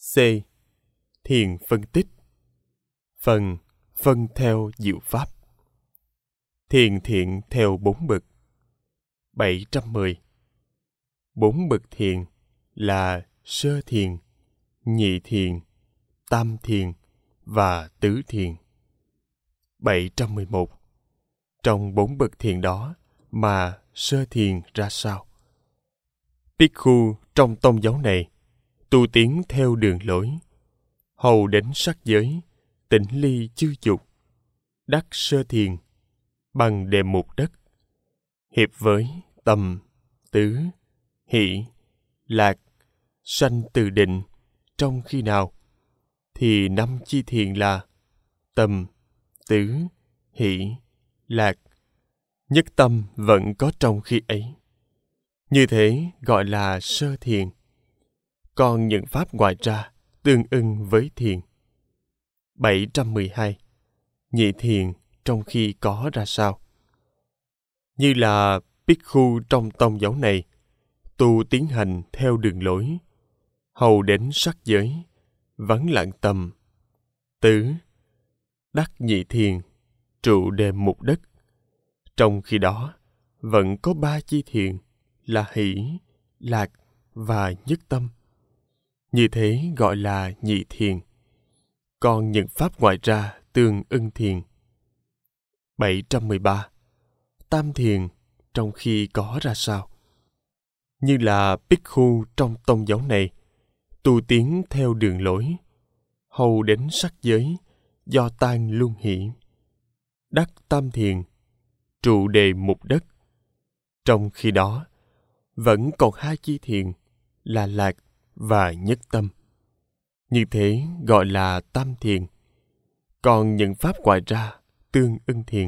C. Thiền phân tích. Phần phân theo diệu pháp. Thiền thiện theo 4 bậc. 710. 4 bậc thiền là sơ thiền, nhị thiền, tam thiền và tứ thiền. 711. Trong 4 bậc thiền đó mà sơ thiền ra sao? Bhikkhu trong tông giáo này tu tiến theo đường lối, hầu đến sắc giới, tĩnh ly chư dục, đắc sơ thiền bằng đề mục đất, hiệp với tâm, tứ, hỷ, lạc, sanh từ định trong khi nào? Thì 5 chi thiền là tâm, tứ, hỷ, lạc, nhất tâm vẫn có trong khi ấy. Như thế gọi là sơ thiền. Còn những pháp ngoài ra tương ưng với thiền. 712. Nhị thiền trong khi có ra sao? Như là Bhikkhu trong tông giáo này tu tiến hành theo đường lối, hầu đến sắc giới, vắng lặng tâm, tứ, đắc nhị thiền, trụ đề mục đất. Trong khi đó vẫn có 3 chi thiền là hỷ, lạc và nhất tâm. Như thế gọi là nhị thiền. Còn những pháp ngoài ra tương ưng thiền. 713. Tam thiền trong khi có ra sao? Như là Bhikkhu trong tông giáo này tu tiến theo đường lối, hầu đến sắc giới, do tan luân hỷ, đắc tam thiền, trụ đề mục đất. Trong khi đó vẫn còn 2 chi thiền là lạc và nhất tâm. Như thế gọi là tam thiền. Còn những pháp ngoài ra tương ưng thiền.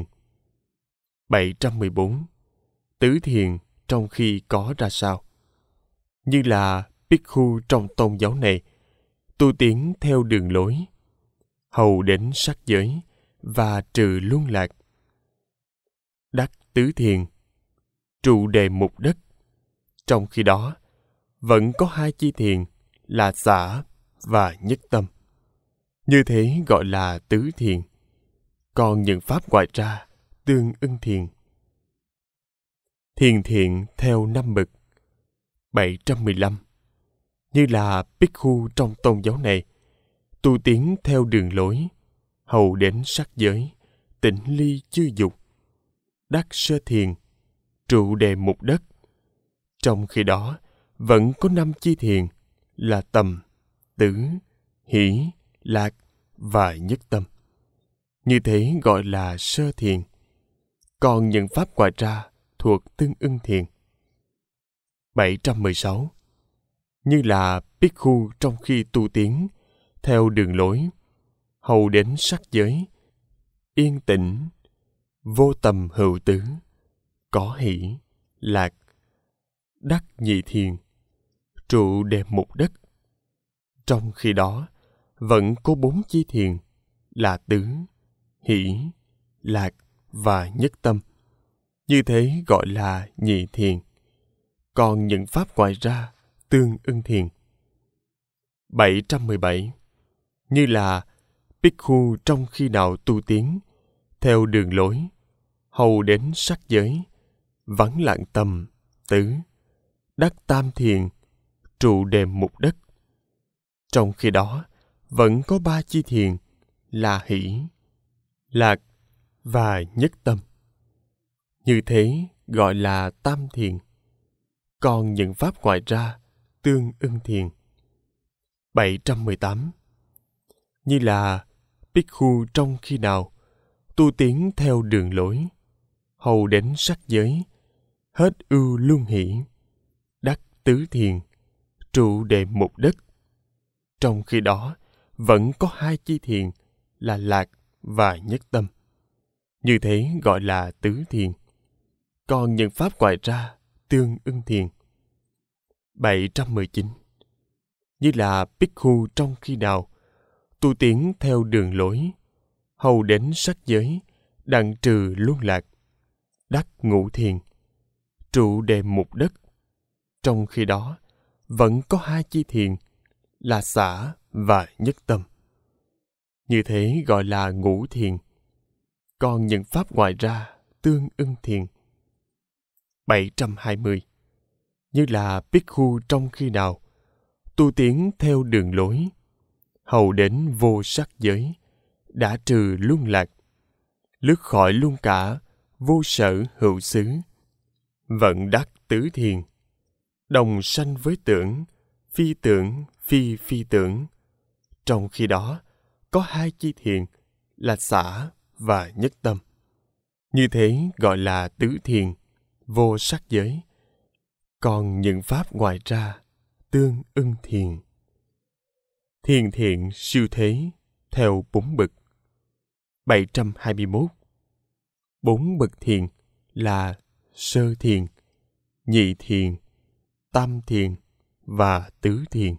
714. Tứ thiền trong khi có ra sao? Như là Bhikkhu trong tôn giáo này tu tiến theo đường lối, hầu đến sắc giới và trừ luân lạc, đắc tứ thiền, trụ đề mục đất. Trong khi đó vẫn có 2 chi thiền là xả và nhất tâm. Như thế gọi là tứ thiền. Còn những pháp ngoài ra tương ưng thiền. Thiền thiện theo 5 bậc. 715. Như là Bhikkhu trong tôn giáo này tu tiến theo đường lối, hầu đến sắc giới, tĩnh ly chư dục, đắc sơ thiền, trụ đề mục đất. Trong khi đó vẫn có 5 chi thiền là tầm, tứ, hỷ, lạc và nhất tâm. Như thế gọi là sơ thiền. Còn những pháp ngoài ra thuộc tương ưng thiền. 716. Như là Bhikkhu trong khi tu tiến theo đường lối, hầu đến sắc giới, yên tĩnh, vô tầm hữu tứ, có hỷ, lạc, đắc nhị thiền, trụ đề mục đất. Trong khi đó vẫn có 4 chi thiền là tứ, hỷ, lạc và nhất tâm. Như thế gọi là nhị thiền. Còn những pháp ngoài ra tương ưng thiền. 717. Như là Bhikkhu trong khi nào tu tiến theo đường lối, hầu đến sắc giới, vắng lặng tâm, tứ, đắc tam thiền, trụ đề mục đất. Trong khi đó vẫn có 3 chi thiền là hỷ, lạc và nhất tâm. Như thế gọi là tam thiền. Còn những pháp ngoài ra tương ưng thiền. 718. Như là Bhikkhu trong khi nào tu tiến theo đường lối, hầu đến sắc giới, hết ưu luân hỷ, đắc tứ thiền, trụ đề mục đất. Trong khi đó vẫn có 2 chi thiền là lạc và nhất tâm. Như thế gọi là tứ thiền. Còn những pháp ngoài ra tương ưng thiền. 719. Như là Bhikkhu trong khi nào tu tiến theo đường lối, hầu đến sắc giới, đặng trừ luân lạc, đắc ngũ thiền, trụ đề mục đất. Trong khi đó vẫn có 2 chi thiền là xả và nhất tâm. Như thế gọi là ngũ thiền. Còn những pháp ngoài ra tương ưng thiền. 720. Như là Bhikkhu trong khi nào tu tiến theo đường lối, hầu đến vô sắc giới, đã trừ luân lạc, lướt khỏi luôn cả vô sở hữu xứ, vận đắc tứ thiền, đồng sanh với tưởng, phi phi tưởng. Trong khi đó có hai chi thiền là xả và nhất tâm. Như thế gọi là tứ thiền, vô sắc giới. Còn những pháp ngoài ra tương ưng thiền. Thiền thiện siêu thế theo 4 bậc. 721. 4 bậc thiền là sơ thiền, nhị thiền, tam thiền và tứ thiền.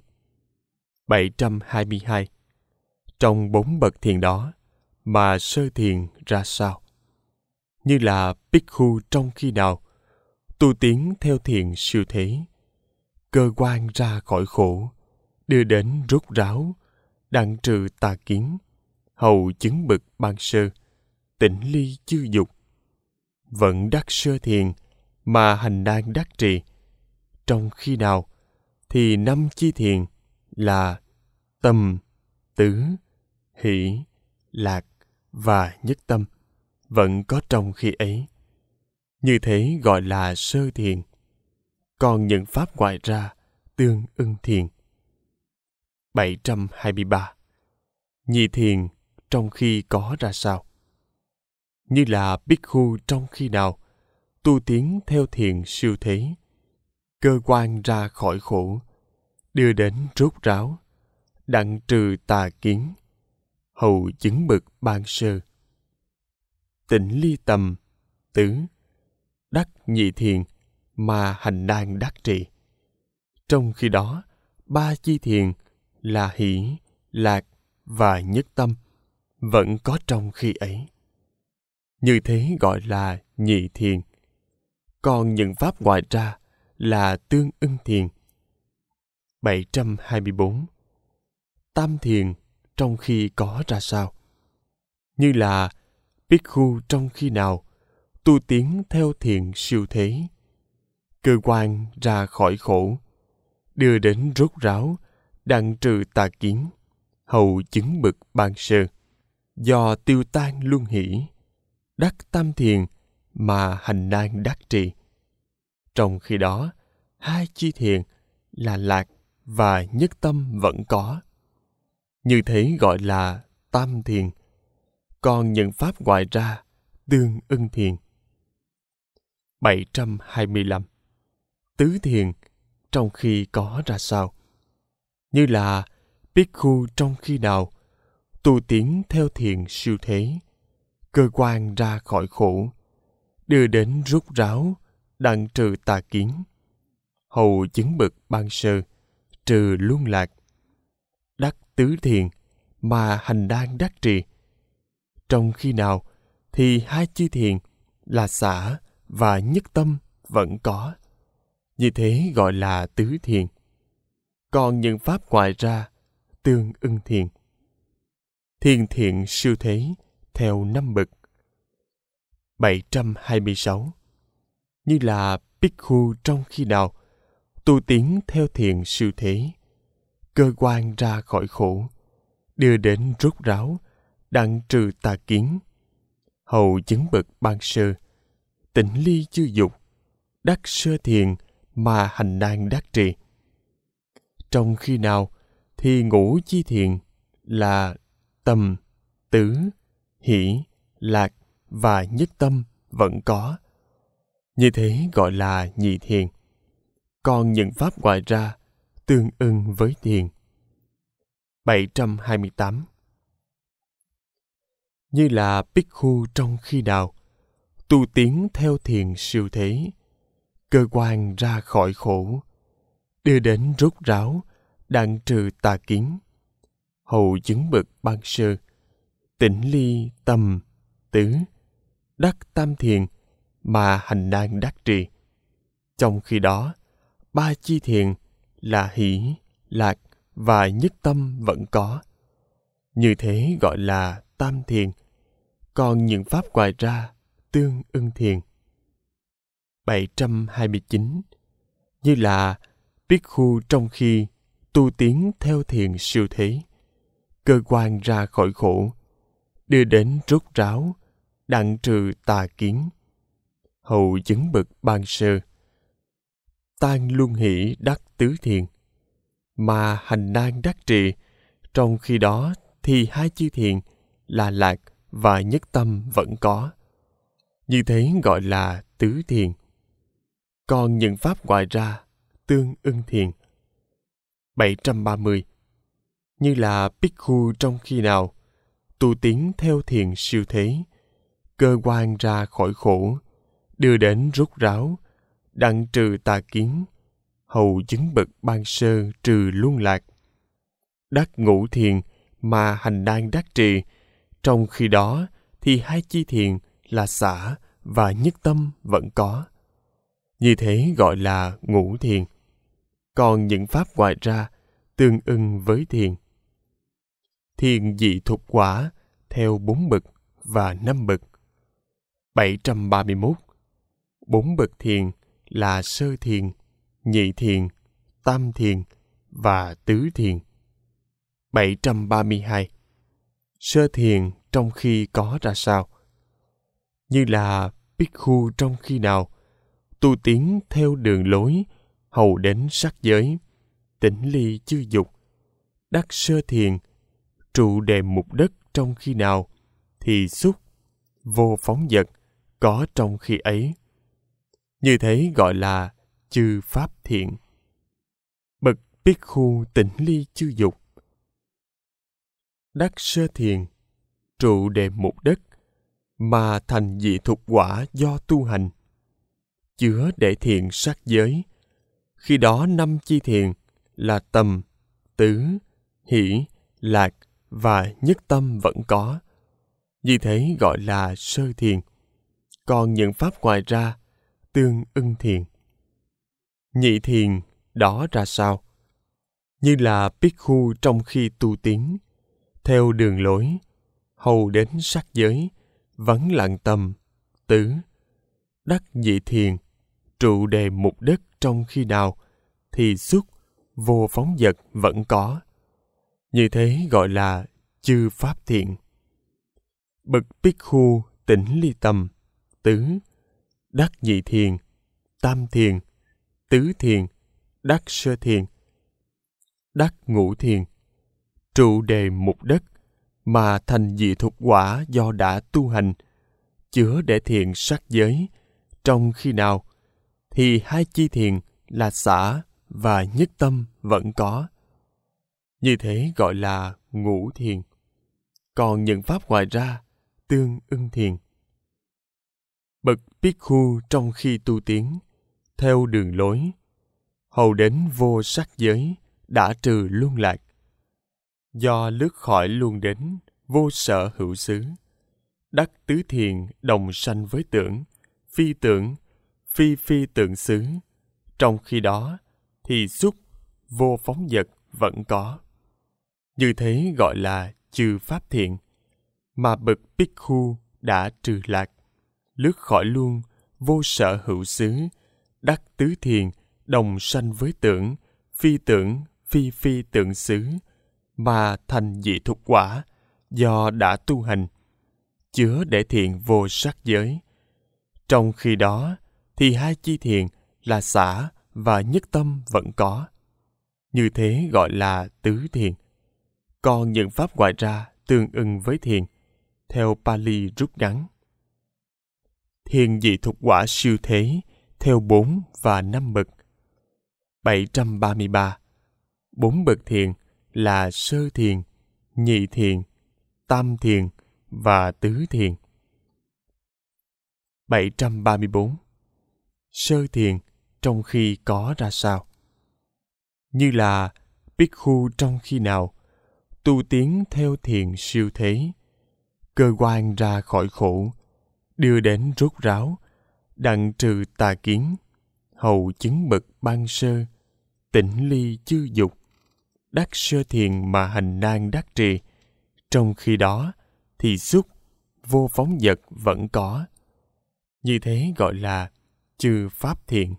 722. Trong 4 bậc thiền đó mà sơ thiền ra sao? Như là Bhikkhu trong khi nào tu tiến theo thiền siêu thế, cơ quan ra khỏi khổ, đưa đến rốt ráo, đặng trừ tà kiến, hầu chứng bậc ban sơ, tỉnh ly chư dục, vận đắc sơ thiền mà hành đang đắc trì. Trong khi nào thì 5 chi thiền là tâm, tứ, hỷ, lạc và nhất tâm vẫn có trong khi ấy. Như thế gọi là sơ thiền. Còn những pháp ngoài ra tương ưng thiền. 723. Nhị thiền trong khi có ra sao? Như là Bhikkhu trong khi nào tu tiến theo thiền siêu thế, cơ quan ra khỏi khổ, đưa đến rốt ráo, đặng trừ tà kiến, hầu chứng bậc ban sơ, tỉnh ly tầm, tứ, đắc nhị thiền mà hành đang đắc trì. Trong khi đó 3 chi thiền là hỷ, lạc và nhất tâm vẫn có trong khi ấy. Như thế gọi là nhị thiền. Còn những pháp ngoài ra là tương ưng thiền. 724. Tam thiền trong khi có ra sao? Như là Bhikkhu trong khi nào tu tiến theo thiền siêu thế, cơ quan ra khỏi khổ, đưa đến rốt ráo, đặng trừ tà kiến, hầu chứng bậc ban sơ, do tiêu tan luân hỷ, đắc tam thiền mà hành đang đắc trì. Trong khi đó 2 chi thiền là lạc và nhất tâm vẫn có. Như thế gọi là tam thiền. Còn những pháp ngoài ra tương ưng thiền. 725. Tứ thiền trong khi có ra sao? Như là Bhikkhu trong khi nào tu tiến theo thiền siêu thế, cơ quan ra khỏi khổ, đưa đến rốt ráo, đặng trừ tà kiến, hầu chứng bậc ban sơ, trừ luân lạc, đắc tứ thiền mà hành đang đắc trì. Trong khi nào thì 2 chi thiền là xả và nhất tâm vẫn có. Như thế gọi là tứ thiền. Còn những pháp ngoài ra tương ưng thiền. Thiền thiện siêu thế theo 5 bậc. 726. Như là Bhikkhu trong khi nào tu tiến theo thiền siêu thế, cơ quan ra khỏi khổ, đưa đến rốt ráo, đặng trừ tà kiến, hầu chứng bậc ban sơ, tỉnh ly chư dục, đắc sơ thiền mà hành đang đắc trì. Trong khi nào thì 5 chi thiền là tâm, tứ, hỷ, lạc và nhất tâm vẫn có. Như thế gọi là nhị thiền. Còn những pháp ngoài ra tương ưng với thiền. 728. Như là Bhikkhu trong khi nào tu tiến theo thiền siêu thế, cơ quan ra khỏi khổ, đưa đến rốt ráo, đặng trừ tà kiến, hầu chứng bậc ban sơ, tỉnh ly tâm, tứ, đắc tam thiền mà hành đang đắc trì. Trong khi đó 3 chi thiền là hỷ, lạc và nhất tâm vẫn có. Như thế gọi là tam thiền. Còn những pháp ngoài ra tương ưng thiền. 729. Như là Bhikkhu trong khi tu tiến theo thiền siêu thế, cơ quan ra khỏi khổ, đưa đến rốt ráo, đặng trừ tà kiến, hậu chứng bậc ban sơ, tan luân hỷ đắc tứ thiền, mà hành nan đắc trì. Trong khi đó thì hai chư thiền là lạc và nhất tâm vẫn có. Như thế gọi là tứ thiền. Còn những pháp ngoài ra tương ưng thiền. 730. Như là Bhikkhu trong khi nào tu tiến theo thiền siêu thế, cơ quan ra khỏi khổ, đưa đến rốt ráo, đặng trừ tà kiến, hầu chứng bậc ban sơ trừ luân lạc, đắc ngũ thiền mà hành nan đắc trì. Trong khi đó thì hai chi thiền là xả và nhất tâm vẫn có. Như thế gọi là ngũ thiền. Còn những pháp ngoài ra tương ưng với thiền. Thiền dị thục quả theo 4 bậc và 5 bậc. 731. 4 bậc thiền là sơ thiền, nhị thiền, tam thiền và tứ thiền. 732. Sơ thiền trong khi có ra sao? Như là Bhikkhu trong khi nào tu tiến theo đường lối hầu đến sắc giới, tỉnh ly chư dục, đắc sơ thiền, trụ đề mục đất trong khi nào thì xúc vô phóng dật có trong khi ấy. Như thế gọi là chư pháp thiện. Bậc Bhikkhu tỉnh ly chư dục, đắc sơ thiền, trụ đề mục đất mà thành dị thục quả do tu hành, chứa để thiện sắc giới. Khi đó 5 chi thiền là tầm, tứ, hỷ, lạc và nhất tâm vẫn có. Như thế gọi là sơ thiền. Còn những pháp ngoài ra tương ưng thiền. Nhị thiền đó ra sao? Như là Bhikkhu trong khi tu tiến theo đường lối hầu đến sắc giới, vắng lặng tầm, tứ, đắc nhị thiền, trụ đề mục đất trong khi nào thì xúc vô phóng dật vẫn có. Như thế gọi là chư pháp thiện. Bậc Bhikkhu tỉnh ly tầm, tứ, đắc nhị thiền, tam thiền, tứ thiền, đắc sơ thiền, đắc ngũ thiền, trụ đề mục đất mà thành dị thục quả do đã tu hành, chứa để thiện sắc giới. Trong khi nào thì hai chi thiền là xả và nhất tâm vẫn có. Như thế gọi là ngũ thiền. Còn những pháp ngoài ra tương ưng thiền. Bậc Bhikkhu trong khi tu tiến theo đường lối hầu đến vô sắc giới, đã trừ luân lạc, do lướt khỏi luân đến vô sở hữu xứ, đắc tứ thiền đồng sanh với tưởng, phi phi tưởng xứ. Trong khi đó thì xúc vô phóng dật vẫn có. Như thế gọi là chư pháp thiện. Mà bậc Bhikkhu đã trừ lạc, lướt khỏi luân vô sở hữu xứ, đắc tứ thiền đồng sanh với tưởng, phi phi tưởng xứ, mà thành dị thục quả do đã tu hành, chứa để thiện vô sắc giới. Trong khi đó thì hai chi thiền là xả và nhất tâm vẫn có. Như thế gọi là tứ thiền. Còn những pháp ngoài ra tương ưng với thiền. Theo Pali rút ngắn. Thiền dị thục quả siêu thế theo 4 và 5 bậc. 733. 4 bậc thiền là sơ thiền, nhị thiền, tam thiền và tứ thiền. 734. Sơ thiền trong khi có ra sao? Như là Bhikkhu trong khi nào tu tiến theo thiền siêu thế, cơ quan ra khỏi khổ, đưa đến rốt ráo, đặng trừ tà kiến, hầu chứng bậc ban sơ, tỉnh ly chư dục, đắc sơ thiền mà hành nan đắc trì. Trong khi đó thì xúc vô phóng dật vẫn có. Như thế gọi là chư pháp thiền.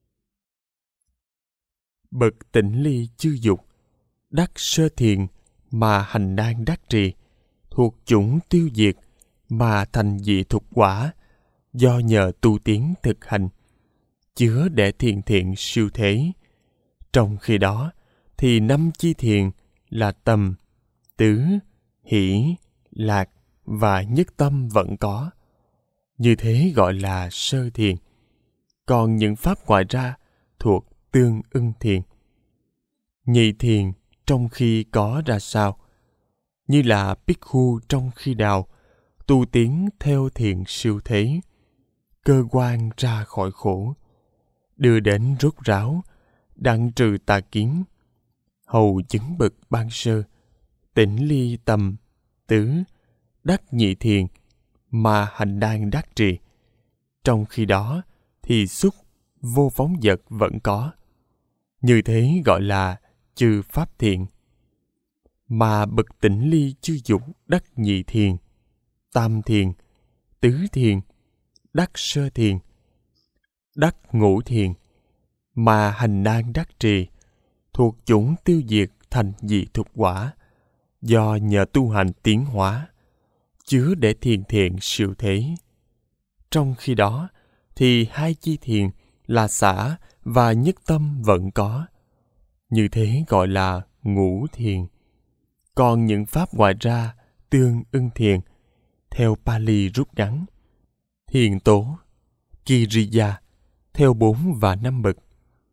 Bậc tỉnh ly chư dục, đắc sơ thiền mà hành nan đắc trì, thuộc chủng tiêu diệt mà thành dị thục quả, do nhờ tu tiến thực hành, chứa để thiền thiện siêu thế. Trong khi đó thì 5 chi thiền là tầm, tứ, hỷ, lạc và nhất tâm vẫn có. Như thế gọi là sơ thiền. Còn những pháp ngoài ra thuộc tương ưng thiền. Nhị thiền trong khi có ra sao? Như là Bhikkhu trong khi nào tu tiến theo thiền siêu thế, cơ quan ra khỏi khổ, đưa đến rốt ráo, đặng trừ tà kiến, hầu chứng bậc ban sơ, tỉnh ly tầm, tứ, đắc nhị thiền mà hành nan đắc trì. Trong khi đó thì xúc vô phóng dật vẫn có. Như thế gọi là chư pháp thiện. Mà bậc tỉnh ly chư dục đắc nhị thiền, tam thiền, tứ thiền, đắc sơ thiền, đắc ngũ thiền mà hành nan đắc trì, thuộc chủng tiêu diệt thành dị thục quả, do nhờ tu hành tiến hóa, chứa để thiền thiện siêu thế. Trong khi đó thì 2 chi thiền là xả và nhất tâm vẫn có. Như thế gọi là ngũ thiền. Còn những pháp ngoài ra tương ưng thiền, theo Pali rút ngắn, thiền tố, Kiriya, theo 4 và 5 bậc.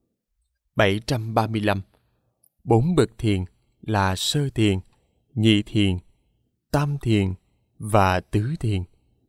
735. 4 bậc thiền là sơ thiền, nhị thiền, tam thiền và tứ thiền.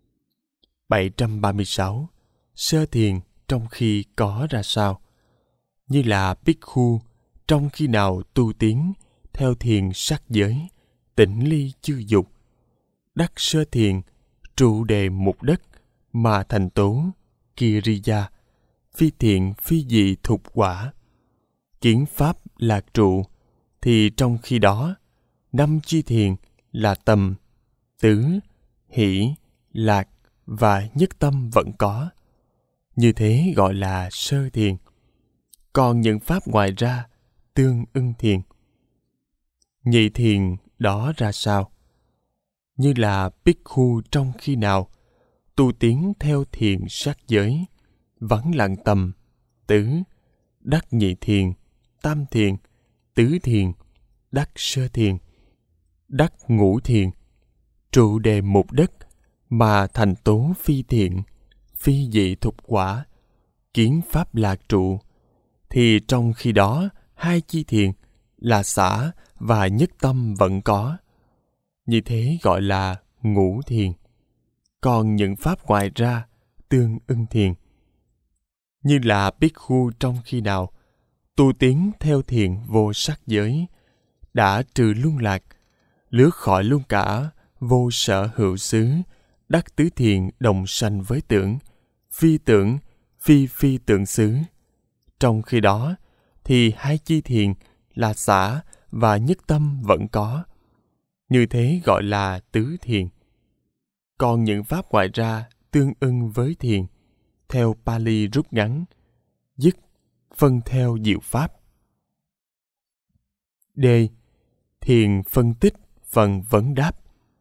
736. Sơ thiền trong khi có ra sao? Như là Bhikkhu trong khi nào tu tiến theo thiền sắc giới, tỉnh ly chư dục, đắc sơ thiền, trụ đề mục đất mà thành tố, Kiriya, phi thiện phi dị thục quả, kiến pháp lạc trụ, thì trong khi đó 5 chi thiền là tầm, tứ, hỷ, lạc và nhất tâm vẫn có. Như thế gọi là sơ thiền. Còn những pháp ngoài ra tương ưng thiền. Nhị thiền đó ra sao? Như là Bhikkhu trong khi nào tu tiến theo thiền sắc giới, vắng lặng tầm, tứ, đắc nhị thiền, tam thiền, tứ thiền, đắc sơ thiền, đắc ngũ thiền, trụ đề mục đất mà thành tố phi thiện, phi dị thục quả, kiến pháp lạc trụ, thì trong khi đó 2 chi thiền là xả và nhất tâm vẫn có. Như thế gọi là ngũ thiền. Còn những pháp ngoài ra tương ưng thiền. Như là Bhikkhu trong khi nào tu tiến theo thiền vô sắc giới, đã trừ luân lạc, lướt khỏi luôn cả vô sở hữu xứ, đắc tứ thiền đồng sanh với tưởng, phi phi tưởng xứ. Trong khi đó thì 2 chi thiền là xả và nhất tâm vẫn có. Như thế gọi là tứ thiền. Còn những pháp ngoài ra tương ưng với thiền, theo Pali rút ngắn, dứt, phân theo diệu pháp. D. Thiền phân tích phần vấn đáp.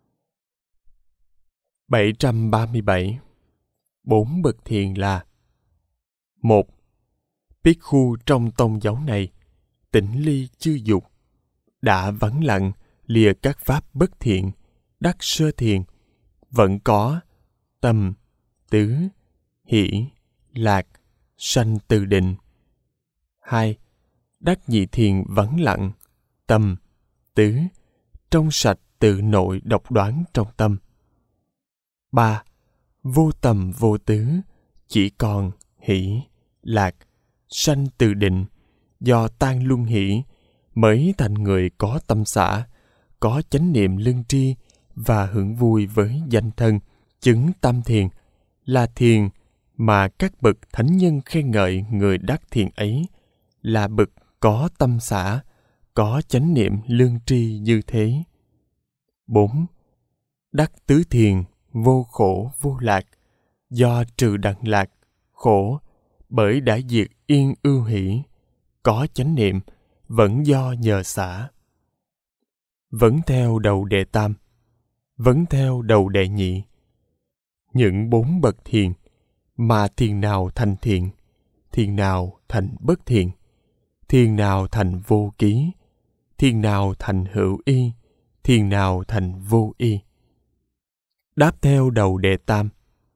737. 4 bậc thiền là: 1. Bhikkhu trong tông giáo này tỉnh ly chư dục, đã vắng lặng lìa các pháp bất thiện, đắc sơ thiền, vẫn có tầm, tứ, hỷ, lạc, sanh từ định. 2. Đắc nhị thiền vắng lặng, tầm, tứ, trong sạch tự nội độc đoán trong tâm. 3. Vô tầm vô tứ, chỉ còn hỷ, lạc, sanh từ định, do tan luân hỷ mới thành người có tâm xả, có chánh niệm lương tri và hưởng vui với danh thân, chứng tam thiền, là thiền mà các bậc thánh nhân khen ngợi người đắc thiền ấy, là bậc có tâm xả, có chánh niệm lương tri như thế. 4. Đắc tứ thiền, vô khổ vô lạc, do trừ đặng lạc, khổ, bởi đã diệt yên ưu hỷ, có chánh niệm, vẫn do nhờ xả. Vẫn theo đầu đệ tam, vẫn theo đầu đệ nhị. Những 4 bậc thiền, mà thiền nào thành thiện, thiền nào thành bất thiện, thiền nào thành vô ký, thiền nào thành hữu y, thiền nào thành vô y. Đáp theo đầu đệ tam.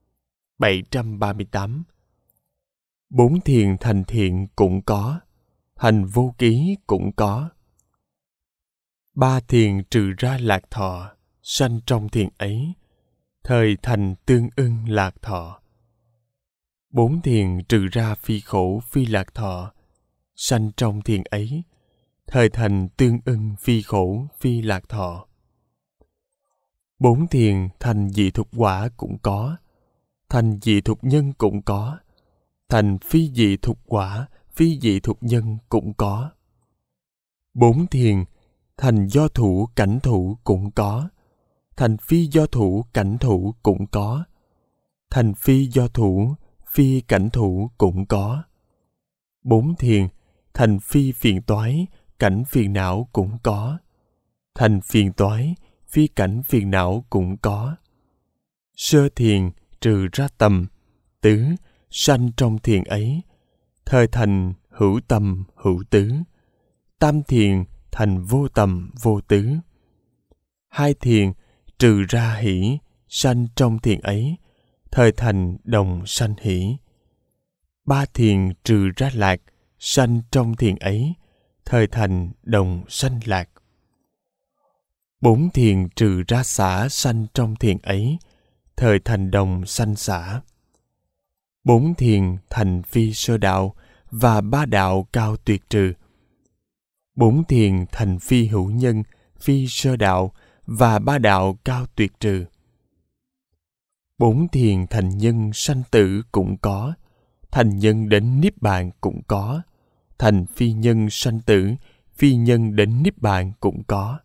738. 4 thiền thành thiện cũng có, thành vô ký cũng có. 3 thiền trừ ra lạc thọ, sanh trong thiền ấy, thời thành tương ưng lạc thọ. 4 thiền trừ ra phi khổ phi lạc thọ, sanh trong thiền ấy, thời thành tương ưng phi khổ phi lạc thọ. 4 thiền thành dị thục quả cũng có, thành dị thục nhân cũng có, thành phi dị thục quả phi dị thục nhân cũng có. 4 thiền thành do thủ cảnh thủ cũng có, thành phi do thủ cảnh thủ cũng có, thành phi do thủ phi cảnh thủ cũng có. 4 thiền thành phi phiền toái cảnh phiền não cũng có, thành phiền toái phi cảnh phiền não cũng có. Sơ thiền trừ ra tầm, tứ, sanh trong thiền ấy, thời thành hữu tầm hữu tứ. Tam thiền thành vô tầm vô tứ. 2 thiền trừ ra hỷ, sanh trong thiền ấy, thời thành đồng sanh hỷ. 3 thiền trừ ra lạc, sanh trong thiền ấy, thời thành đồng sanh lạc. 4 thiền trừ ra xả, sanh trong thiền ấy, thời thành đồng sanh xả. 4 thiền thành phi sơ đạo và 3 đạo cao tuyệt trừ. 4 thiền thành phi hữu nhân, phi sơ đạo và 3 đạo cao tuyệt trừ. 4 thiền thành nhân sanh tử cũng có, thành nhân đến niết bàn cũng có, thành phi nhân sanh tử, phi nhân đến niết bàn cũng có.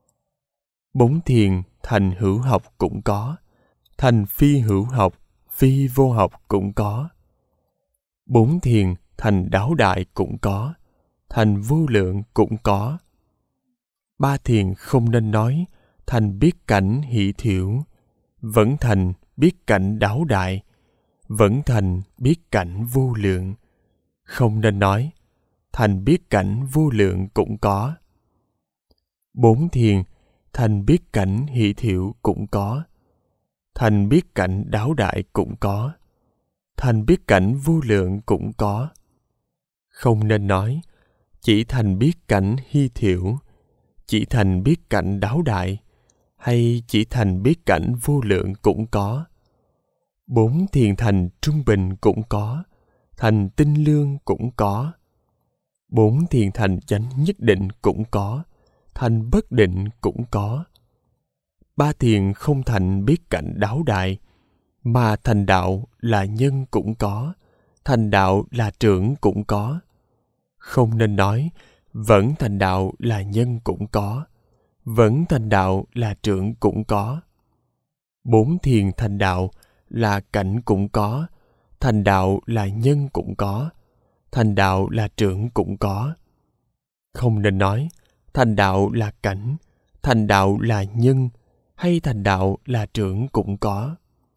4 thiền thành hữu học cũng có, thành phi hữu học, phi vô học cũng có. 4 thiền thành đáo đại cũng có, thành vô lượng cũng có. 3 thiền không nên nói, thành biết cảnh hỷ thiểu, vẫn thành biết cảnh đáo đại, vẫn thành biết cảnh vô lượng. Không nên nói, thành biết cảnh vô lượng cũng có. 4 thiền thành biết cảnh hỷ thiểu cũng có, thành biết cảnh đáo đại cũng có, thành biết cảnh vô lượng cũng có. Không nên nói, chỉ thành biết cảnh hy thiểu, chỉ thành biết cảnh đáo đại, hay chỉ thành biết cảnh vô lượng cũng có. 4 thiền thành trung bình cũng có, thành tinh lương cũng có. 4 thiền thành chánh nhất định cũng có, thành bất định cũng có. 3 thiền không thành biết cảnh đáo đại, mà thành đạo là nhân cũng có, thành đạo là trưởng cũng có. Không nên nói, vẫn thành đạo là nhân cũng có, vẫn thành đạo là trưởng cũng có. 4 thiền thành đạo là cảnh cũng có, thành đạo là nhân cũng có, thành đạo là trưởng cũng có. Không nên nói, thành đạo là cảnh, thành đạo là nhân, hay thành đạo là trưởng cũng có.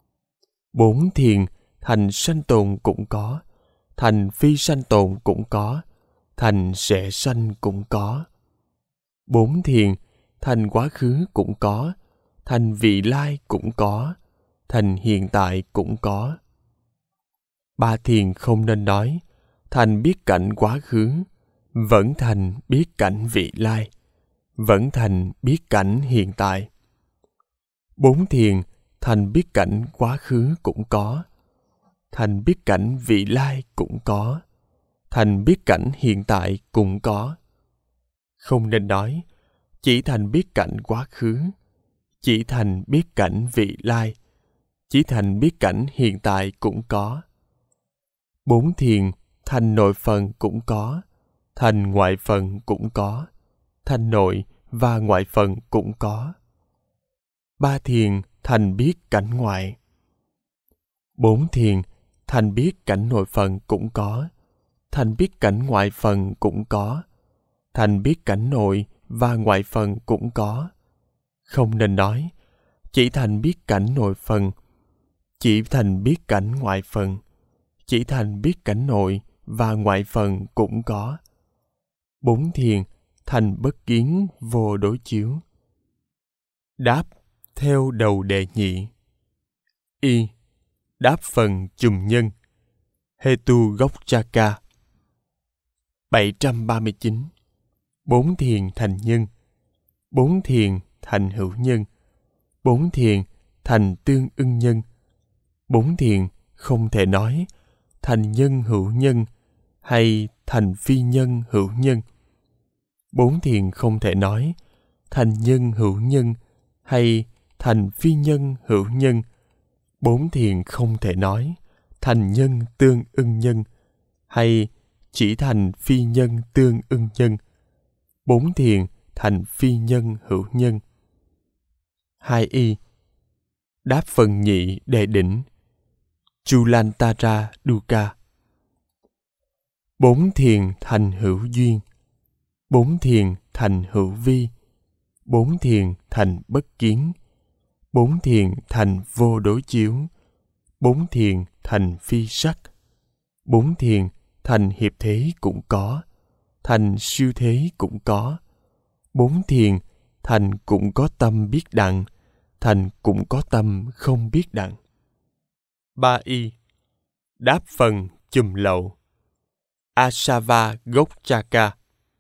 4 thiền thành sanh tồn cũng có, thành phi sanh tồn cũng có, thành sẽ sanh cũng có. 4 thiền thành quá khứ cũng có, thành vị lai cũng có, thành hiện tại cũng có. 3 thiền không nên nói, thành biết cảnh quá khứ, vẫn thành biết cảnh vị lai, vẫn thành biết cảnh hiện tại. 4 thiền thành biết cảnh quá khứ cũng có, thành biết cảnh vị lai cũng có, thành biết cảnh hiện tại cũng có. Không nên nói, chỉ thành biết cảnh quá khứ, chỉ thành biết cảnh vị lai, chỉ thành biết cảnh hiện tại cũng có. 4 thiền thành nội phần cũng có, thành ngoại phần cũng có, thành nội và ngoại phần cũng có. Ba thiền thành biết cảnh ngoại. Bốn thiền thành biết cảnh nội phần cũng có, thành biết cảnh ngoại phần cũng có, thành biết cảnh nội và ngoại phần cũng có. Không nên nói chỉ thành biết cảnh nội phần, chỉ thành biết cảnh ngoại phần, chỉ thành biết cảnh nội và ngoại phần cũng có. Bốn thiền thành bất kiến vô đối chiếu. Đáp theo đầu đệ nhị. Y. Đáp phần chùm nhân. Hetu Gokchaka. 739. Bốn thiền thành nhân. Bốn thiền thành hữu nhân. Bốn thiền thành tương ưng nhân. Bốn thiền không thể nói thành nhân hữu nhân hay thành phi nhân hữu nhân. Bốn thiền không thể nói thành nhân hữu nhân hay thành phi nhân hữu nhân. Bốn thiền không thể nói thành nhân tương ưng nhân hay chỉ thành phi nhân tương ưng nhân. Bốn thiền thành phi nhân hữu nhân. 2y. Đáp phần nhị đệ đỉnh. Chulantara Dukkha. Bốn thiền thành hữu duyên. Bốn thiền thành hữu vi. Bốn thiền thành bất kiến. Bốn thiền thành vô đối chiếu. Bốn thiền thành phi sắc. Bốn thiền thành hiệp thế cũng có, thành siêu thế cũng có. Bốn thiền thành cũng có tâm biết đặng, thành cũng có tâm không biết đặng. 3y. Đáp phần chùm lậu. Asava Gokchaka.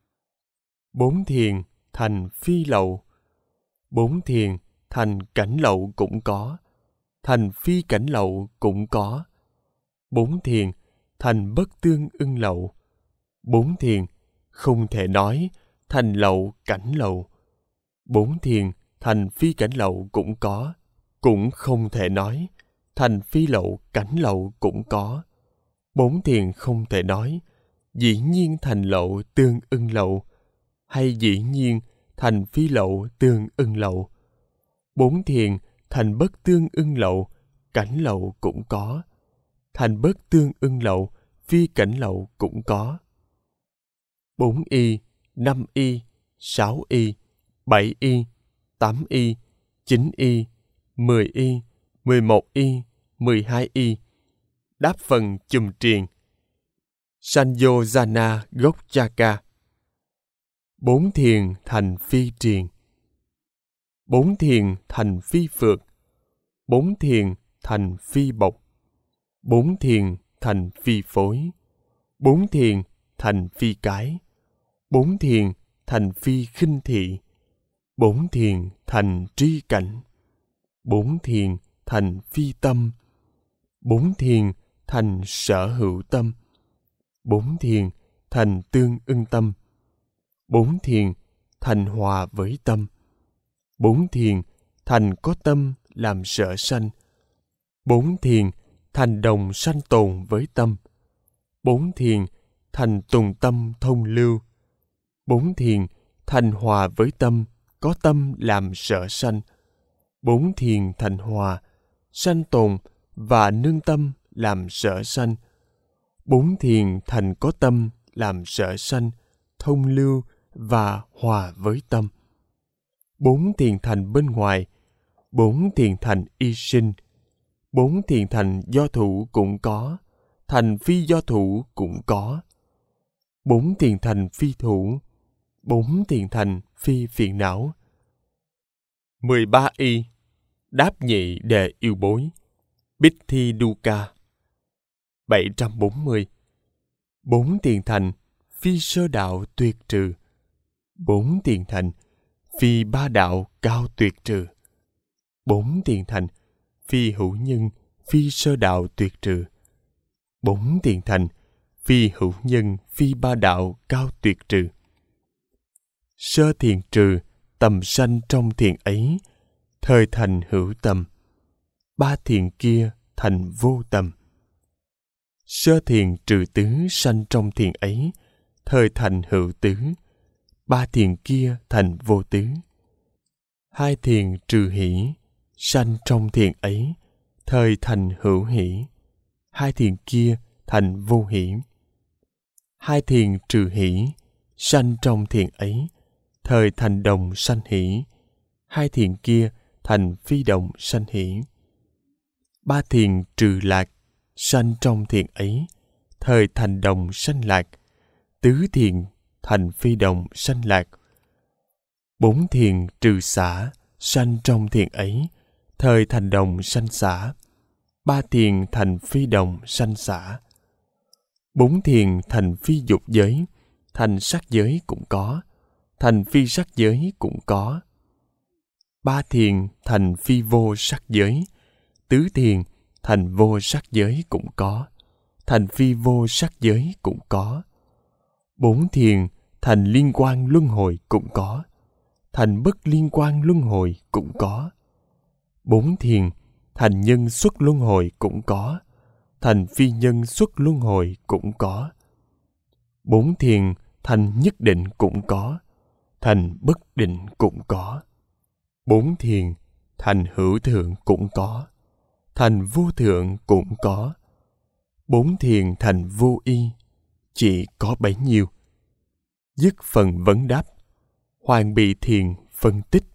Bốn thiền thành phi lậu. Bốn thiền thành cảnh lậu cũng có, thành phi cảnh lậu cũng có. Bốn thiền thành bất tương ưng lậu. Bốn thiền không thể nói thành lậu cảnh lậu. Bốn thiền thành phi cảnh lậu cũng có, cũng không thể nói thành phi lậu cảnh lậu cũng có. Bốn thiền không thể nói dĩ nhiên thành lậu tương ưng lậu hay dĩ nhiên thành phi lậu tương ưng lậu. Bốn thiền thành bất tương ưng lậu, cảnh lậu cũng có, thành bất tương ưng lậu, phi cảnh lậu cũng có. 4y, 5y, 6y, 7y, 8y, 9y, 10y, 11y, 12y. Đáp phần chùm triền. Sanyojana Gokchaka. Bốn thiền thành phi triền. Bốn thiền thành phi phượt. Bốn thiền thành phi bộc. Bốn thiền thành phi phối. Bốn thiền thành phi cái. Bốn thiền thành phi khinh thị. Bốn thiền thành tri cảnh. Bốn thiền thành phi tâm. Bốn thiền thành sở hữu tâm. Bốn thiền thành tương ưng tâm. Bốn thiền thành hòa với tâm. Bốn thiền thành có tâm làm sở sanh. Bốn thiền thành đồng sanh tồn với tâm. Bốn thiền thành tùng tâm thông lưu. Bốn thiền thành hòa với tâm, có tâm làm sở sanh. Bốn thiền thành hòa, sanh tồn và nương tâm làm sở sanh. Bốn thiền thành có tâm làm sở sanh, thông lưu và hòa với tâm. Bốn thiền thành bên ngoài. Bốn thiền thành y sinh. Bốn thiền thành do thủ cũng có, thành phi do thủ cũng có. Bốn thiền thành phi thủ. Bốn thiền thành phi phiền não. 13y. Đáp nhị đề yêu bối. Bithi Dukkha. 740. Bốn thiền thành phi sơ đạo tuyệt trừ. Bốn thiền thành phi ba đạo cao tuyệt trừ. Bốn thiền thành phi hữu nhân phi sơ đạo tuyệt trừ. Bốn thiền thành phi hữu nhân phi ba đạo cao tuyệt trừ. Sơ thiền trừ, tầm sanh trong thiền ấy, thời thành hữu tầm. Ba thiền kia thành vô tầm. Sơ thiền trừ tứ sanh trong thiền ấy, thời thành hữu tứ. ba thiền kia thành vô tứ. Hai thiền trừ hỷ, sanh trong thiền ấy, thời thành hữu hỷ. Hai thiền kia thành vô hỷ. Hai thiền trừ hỷ, sanh trong thiền ấy, thời thành đồng sanh hỷ. Hai thiền kia thành phi đồng sanh hỷ. Ba thiền trừ lạc, sanh trong thiền ấy, thời thành đồng sanh lạc. Tứ thiền thành phi đồng sanh lạc. Bốn thiền trừ xả, sanh trong thiền ấy, thời thành đồng sanh xả. Ba thiền thành phi đồng sanh xả. Bốn thiền thành phi dục giới, thành sắc giới cũng có, thành phi sắc giới cũng có. Ba thiền thành phi vô sắc giới. Tứ thiền thành vô sắc giới cũng có, thành phi vô sắc giới cũng có. Bốn thiền thành liên quan luân hồi cũng có, thành bất liên quan luân hồi cũng có. Bốn thiền thành nhân xuất luân hồi cũng có, thành phi nhân xuất luân hồi cũng có. Bốn thiền thành nhất định cũng có, thành bất định cũng có. Bốn thiền thành hữu thượng cũng có, thành vô thượng cũng có. Bốn thiền thành vô y, chỉ có bấy nhiêu. Dứt phần vấn đáp, Hoàng Bị Thiền phân tích.